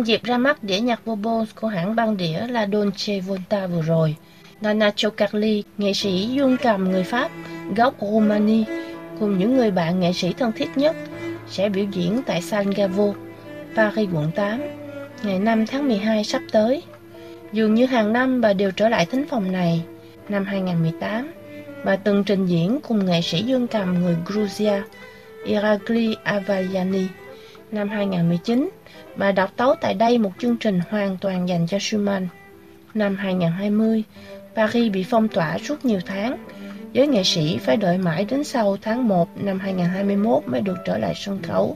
Nhân dịp ra mắt đĩa nhạc Vobos của hãng băng đĩa La Dolce Vita vừa rồi, Dana Chocarli, nghệ sĩ dương cầm người Pháp, gốc Romani, cùng những người bạn nghệ sĩ thân thiết nhất, sẽ biểu diễn tại San Gavo, Paris quận 8, ngày 5 tháng 12 sắp tới. Dường như hàng năm bà đều trở lại thính phòng này. Năm 2018, bà từng trình diễn cùng nghệ sĩ dương cầm người Georgia, Irakli Avaliani. Năm 2019, bà độc tấu tại đây một chương trình hoàn toàn dành cho Schumann. Năm 2020, Paris bị phong tỏa suốt nhiều tháng. Giới nghệ sĩ phải đợi mãi đến sau tháng 1 năm 2021 mới được trở lại sân khấu.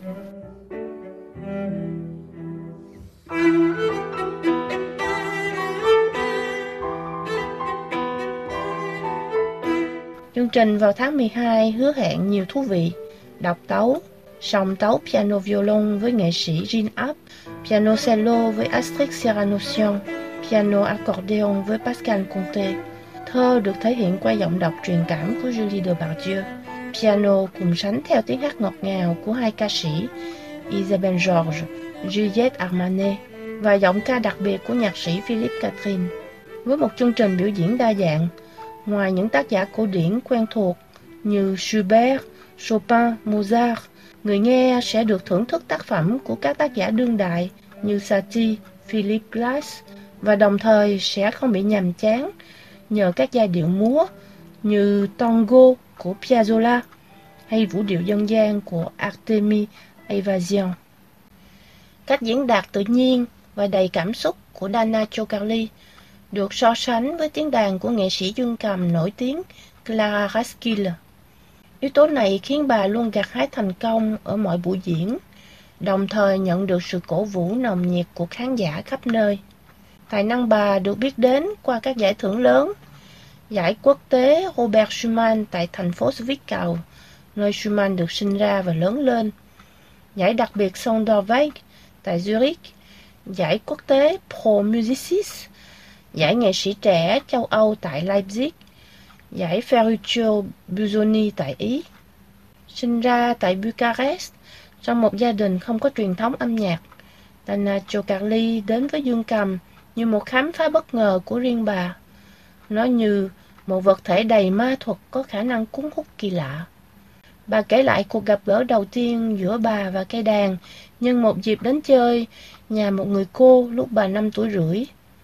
Chương trình vào tháng 12 hứa hẹn nhiều thú vị: độc tấu, song tấu piano violon với nghệ sĩ Jean App, piano cello với Astrid Serrano-Sion, piano accordeon với Pascal Conté. Thơ được thể hiện qua giọng đọc truyền cảm của Julie Depardieu. Piano cùng sánh theo tiếng hát ngọt ngào của hai ca sĩ Isabelle Georges, Juliette Armanet và giọng ca đặc biệt của nhạc sĩ Philippe Catherine. Với một chương trình biểu diễn đa dạng, ngoài những tác giả cổ điển quen thuộc như Schubert, Chopin, Mozart, người nghe sẽ được thưởng thức tác phẩm của các tác giả đương đại như Satie, Philip Glass, và đồng thời sẽ không bị nhàm chán nhờ các giai điệu múa như tango của Piazzolla hay vũ điệu dân gian của Artemie Ayvasian. Cách diễn đạt tự nhiên và đầy cảm xúc của Dana Chocarli được so sánh với tiếng đàn của nghệ sĩ dương cầm nổi tiếng Clara Raskil. Yếu tố này khiến bà luôn gặt hái thành công ở mọi buổi diễn, đồng thời nhận được sự cổ vũ nồng nhiệt của khán giả khắp nơi. Tài năng bà được biết đến qua các giải thưởng lớn: giải quốc tế Robert Schumann tại thành phố Zwickau, nơi Schumann được sinh ra và lớn lên; giải đặc biệt Sonderweg tại Zurich; giải quốc tế Pro Musicis; giải nghệ sĩ trẻ châu Âu tại Leipzig; giải Ferruccio Busoni tại Ý. Sinh ra tại Bucharest, trong một gia đình không có truyền thống âm nhạc, Dana Chocarli đến với dương cầm như một khám phá bất ngờ của riêng bà. Nó như một vật thể đầy ma thuật có khả năng cuốn hút kỳ lạ. Bà kể lại cuộc gặp gỡ đầu tiên giữa bà và cây đàn nhân một dịp đến chơi nhà một người cô lúc bà 5 tuổi rưỡi.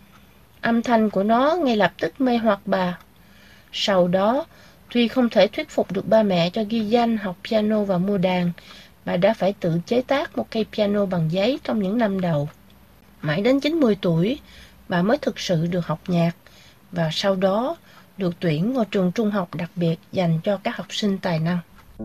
Âm thanh của nó ngay lập tức mê hoặc bà. Sau đó, tuy không thể thuyết phục được ba mẹ cho ghi danh học piano và mua đàn, bà đã phải tự chế tác một cây piano bằng giấy trong những năm đầu. Mãi đến 90 tuổi, bà mới thực sự được học nhạc, và sau đó được tuyển vào trường trung học đặc biệt dành cho các học sinh tài năng.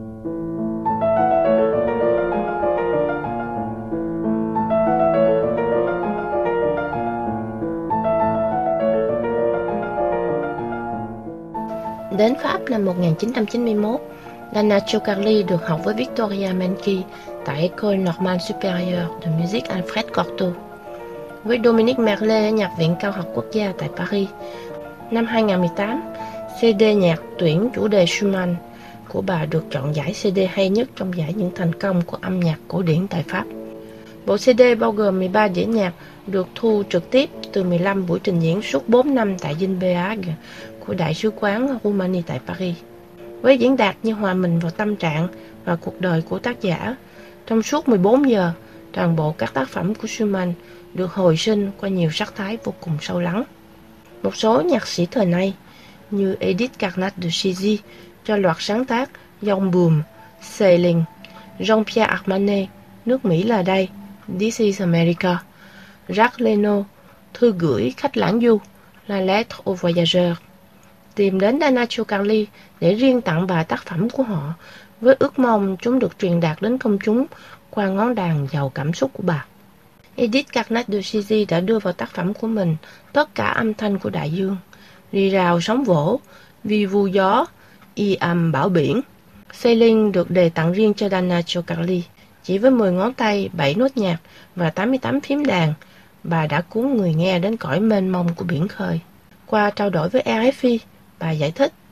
Đến Pháp năm 1991, Dana Chocarli được học với Victoria Menke tại École Normale Supérieure de Musique Alfred Cortot, với Dominique Merlet ở Nhạc viện Cao học Quốc gia tại Paris. Năm 2018, CD nhạc tuyển chủ đề Schumann của bà được chọn giải CD hay nhất trong giải những thành công của âm nhạc cổ điển tại Pháp. Bộ CD bao gồm 13 đĩa nhạc được thu trực tiếp từ 15 buổi trình diễn suốt 4 năm tại Dinh Béage của Đại sứ quán Rumani tại Paris. Với diễn đạt như hòa mình vào tâm trạng và cuộc đời của tác giả, trong suốt 14 giờ, toàn bộ các tác phẩm của Schumann được hồi sinh qua nhiều sắc thái vô cùng sâu lắng. Một số nhạc sĩ thời nay, như Edith Carnat de Chizy cho loạt sáng tác Dòng Buồm, Sailing, Jean-Pierre Armanet, Nước Mỹ là đây, This is America, Jacques Leno, Thư gửi khách lãng du, La lettre au voyageur, tìm đến Dana Chocarli để riêng tặng bà tác phẩm của họ, với ước mong chúng được truyền đạt đến công chúng qua ngón đàn giàu cảm xúc của bà. Edith Carnat de Chizy đã đưa vào tác phẩm của mình tất cả âm thanh của đại dương, rì rào sóng vỗ, vi vu gió, y âm bão biển. Sailing được đề tặng riêng cho Dana Chocarli. Chỉ với 10 ngón tay, 7 nốt nhạc và 88 phím đàn, bà đã cuốn người nghe đến cõi mênh mông của biển khơi. Qua trao đổi với RFI, bà giải thích: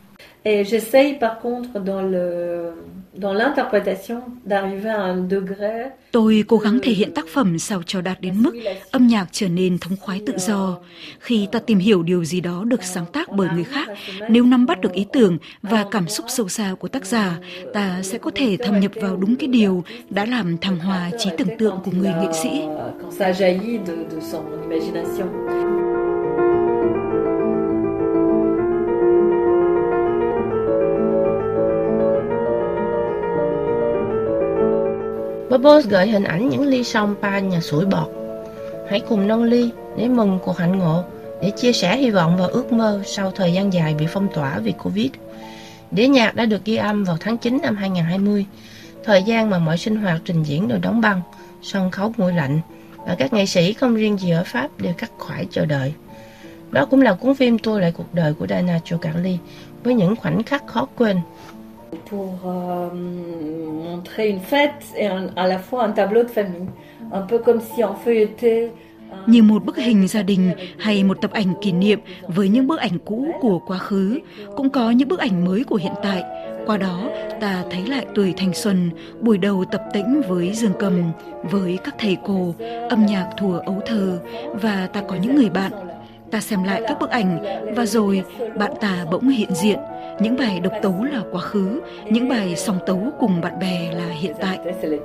Et j'essaye par contre dans l'interprétation d'arriver à un degré. Tôi cố gắng thể hiện tác phẩm sao cho đạt đến mức âm nhạc trở nên thống khoái tự do. Khi ta tìm hiểu điều gì đó được sáng tác bởi người khác, nếu nắm bắt được ý tưởng và cảm xúc sâu xa của tác giả, ta sẽ có thể thâm nhập vào đúng cái điều đã làm thăng hoa trí tưởng tượng của người nghệ sĩ. Quand ça jaillit de son imagination. Bubbles gợi hình ảnh những ly champagne sủi bọt. Hãy cùng nâng ly để mừng cuộc hạnh ngộ, để chia sẻ hy vọng và ước mơ sau thời gian dài bị phong tỏa vì Covid. Đĩa nhạc đã được ghi âm vào tháng 9 năm 2020, thời gian mà mọi sinh hoạt trình diễn đều đóng băng, sân khấu nguội lạnh, và các nghệ sĩ không riêng gì ở Pháp đều khắc khoải chờ đợi. Đó cũng là cuốn phim tua lại cuộc đời của Dana Chocarli với những khoảnh khắc khó quên. Pour montrer une fête et à la fois un tableau de famille, un peu comme si on feuilletait. Như một bức hình gia đình hay một tập ảnh kỷ niệm với những bức ảnh cũ của quá khứ, cũng có những bức ảnh mới của hiện tại. Qua đó, ta thấy lại tuổi thanh xuân, buổi đầu tập tễnh với dương cầm, với các thầy cô, âm nhạc thuở ấu thơ, và ta có những người bạn. Ta xem lại các bức ảnh và rồi bạn ta bỗng hiện diện. Những bài độc tấu là quá khứ, những bài song tấu cùng bạn bè là hiện tại.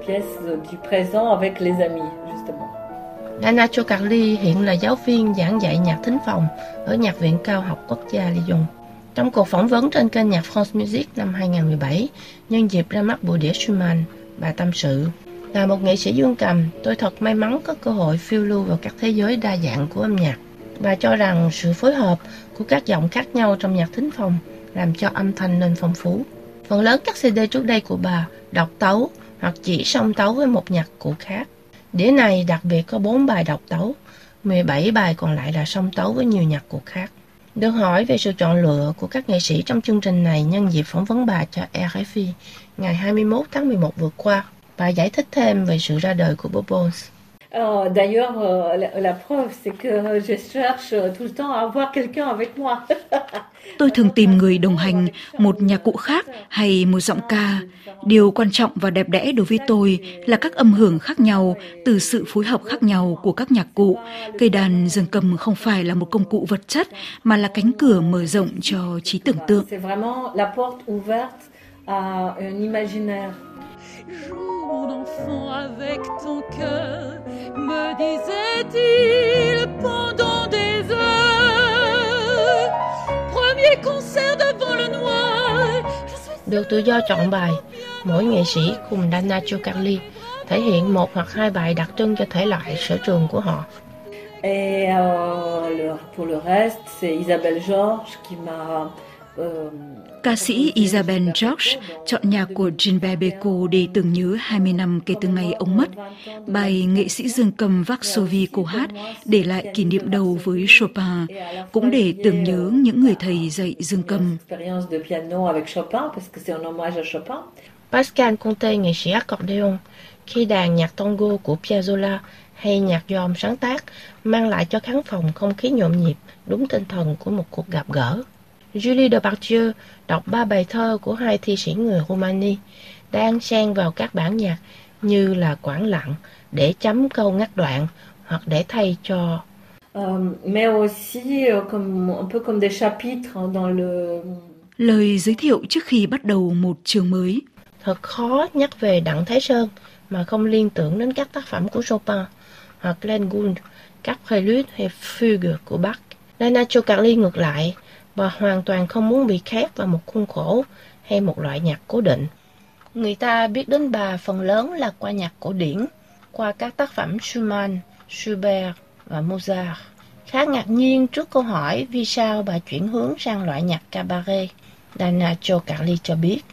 Dana Chocarli hiện là giáo viên giảng dạy nhạc thính phòng ở Nhạc viện Cao học Quốc gia Lyon. Trong cuộc phỏng vấn trên kênh nhạc France Music năm 2017, nhân dịp ra mắt buổi đĩa Schumann, bà tâm sự: là một nghệ sĩ dương cầm, tôi thật may mắn có cơ hội phiêu lưu vào các thế giới đa dạng của âm nhạc. Bà cho rằng sự phối hợp của các giọng khác nhau trong nhạc thính phòng làm cho âm thanh nên phong phú. Phần lớn các CD trước đây của bà độc tấu hoặc chỉ song tấu với một nhạc cụ khác. Đĩa này đặc biệt có 4 bài độc tấu, 17 bài còn lại là song tấu với nhiều nhạc cụ khác. Được hỏi về sự chọn lựa của các nghệ sĩ trong chương trình này nhân dịp phỏng vấn bà cho RFI ngày 21 tháng 11 vừa qua, bà giải thích thêm về sự ra đời của Bubbles. D'ailleurs, la preuve, c'est que je cherche tout le temps à avoir quelqu'un avec moi. Tôi thường tìm người đồng hành, một nhạc cụ khác hay một giọng ca. Điều quan trọng và đẹp đẽ đối với tôi là các âm hưởng khác nhau từ sự phối hợp khác nhau của các nhạc cụ. Cây đàn dương cầm không phải là một công cụ vật chất mà là cánh cửa mở rộng cho trí tưởng tượng. C'est vraiment la porte ouverte à un imaginaire. Joue mon enfant avec ton cœur, me disait-il pendant des heures. Premier concert devant le noir. Được tự do chọn bài, mỗi nghệ sĩ cùng Dana Chocarli thể hiện một hoặc hai bài đặc trưng cho thể loại sở trường của họ. Et pour le reste, c'est Isabelle Georges qui m'a Ca sĩ Isabelle Georges chọn nhạc của Gilbert Bécaud để tưởng nhớ 20 năm kể từ ngày ông mất. Bài nghệ sĩ dương cầm Varsovie cô hát để lại kỷ niệm đầu với Chopin, cũng để tưởng nhớ những người thầy dạy dương cầm. Pascal Conte, nghệ sĩ accordion, khi đàn nhạc tango của Piazzolla hay nhạc dòm sáng tác mang lại cho khán phòng không khí nhộn nhịp, đúng tinh thần của một cuộc gặp gỡ. Julie Depardieu đọc 3 bài thơ của 2 thi sĩ người Romani, đang xen vào các bản nhạc như là quãng lặng để chấm câu ngắt đoạn hoặc để thay cho. Mais aussi un peu comme des chapitres dans le. Lời giới thiệu trước khi bắt đầu một chương mới. Thật khó nhắc về Đặng Thái Sơn mà không liên tưởng đến các tác phẩm của Chopin hoặc Glenn Gould, các prelude hay fugue của Bach. Dana Chocarli ngược lại, bà hoàn toàn không muốn bị khép vào một khuôn khổ hay một loại nhạc cố định. Người ta biết đến bà phần lớn là qua nhạc cổ điển, qua các tác phẩm Schumann, Schubert và Mozart. Khá ngạc nhiên trước câu hỏi vì sao bà chuyển hướng sang loại nhạc cabaret, Dana Chocarli cho biết.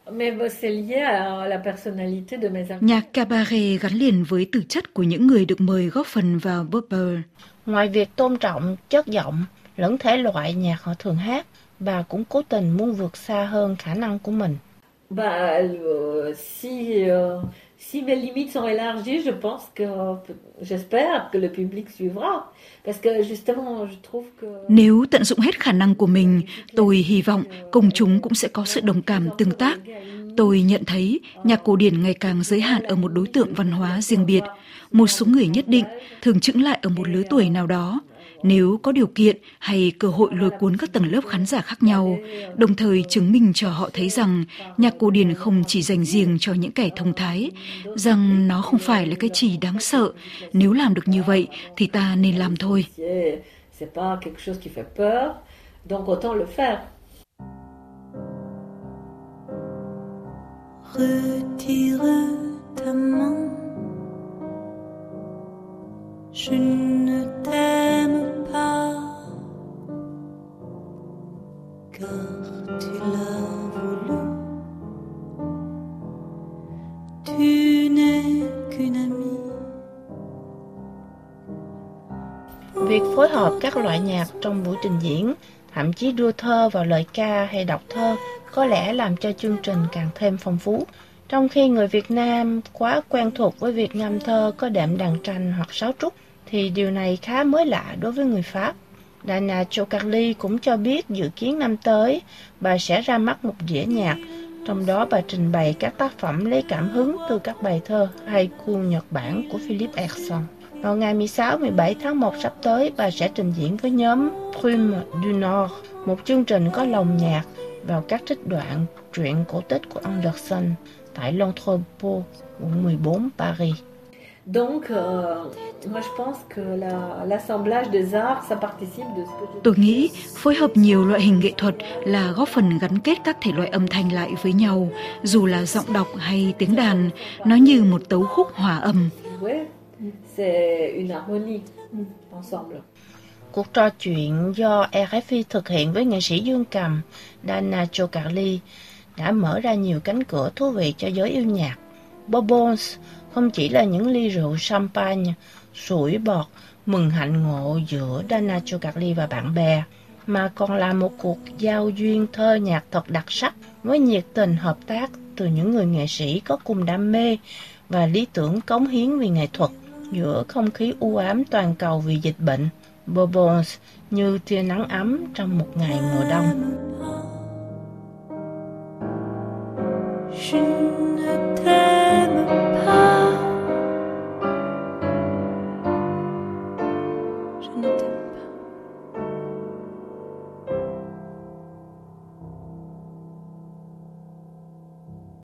Nhạc cabaret gắn liền với tư chất của những người được mời góp phần vào Bubble. Ngoài việc tôn trọng chất giọng lẫn thể loại nhạc họ thường hát, bà cũng cố tình muốn vượt xa hơn khả năng của mình. Si mes limites sont élargies, je pense que, j'espère que le public suivra. Parce que justement, je trouve que... Nếu tận dụng hết khả năng của mình, tôi hy vọng công chúng cũng sẽ có sự đồng cảm tương tác. Tôi nhận thấy nhạc cổ điển ngày càng giới hạn ở một đối tượng văn hóa riêng biệt, một số người nhất định, thường chững lại ở một lứa tuổi nào đó. Nếu có điều kiện hay cơ hội lôi cuốn các tầng lớp khán giả khác nhau, đồng thời chứng minh cho họ thấy rằng nhạc cổ điển không chỉ dành riêng cho những kẻ thông thái, rằng nó không phải là cái gì đáng sợ. Nếu làm được như vậy thì ta nên làm thôi. C'est pas quelque chose qui fait peur, donc autant le faire. Retire ta main. Je ne t'aime pas, car tu l'as voulu. Tu n'es qu'une amie. Việc phối hợp các loại nhạc trong buổi trình diễn, thậm chí đưa thơ vào lời ca hay đọc thơ, có lẽ làm cho chương trình càng thêm phong phú. Trong khi người Việt Nam quá quen thuộc với việc ngâm thơ có đệm đàn tranh hoặc sáo trúc, thì điều này khá mới lạ đối với người Pháp. Dana Chocarli cũng cho biết dự kiến năm tới, bà sẽ ra mắt một đĩa nhạc, trong đó bà trình bày các tác phẩm lấy cảm hứng từ các bài thơ haiku Nhật Bản của Philip Emerson. Vào ngày 16-17 tháng 1 sắp tới, bà sẽ trình diễn với nhóm Plume du Nord, một chương trình có lồng nhạc vào các trích đoạn truyện cổ tích của Anderson tại l'Entrepôt, quận 14, Paris. Donc, moi je pense que l'assemblage des arts, ça participe de ce que je... Tôi nghĩ phối hợp nhiều loại hình nghệ thuật là góp phần gắn kết các thể loại âm thanh lại với nhau, dù là giọng đọc hay tiếng đàn, nó như một tấu khúc hòa âm. C'est une harmonie ensemble. Cuộc trò chuyện do RFI thực hiện với nghệ sĩ dương cầm Dana Chocarli đã mở ra nhiều cánh cửa thú vị cho giới yêu nhạc. Bourbons không chỉ là những ly rượu champagne, sủi bọt, mừng hạnh ngộ giữa Dana Chocarli và bạn bè, mà còn là một cuộc giao duyên thơ nhạc thật đặc sắc với nhiệt tình hợp tác từ những người nghệ sĩ có cùng đam mê và lý tưởng cống hiến vì nghệ thuật giữa không khí u ám toàn cầu vì dịch bệnh. Bourbons như tia nắng ấm trong một ngày mùa đông.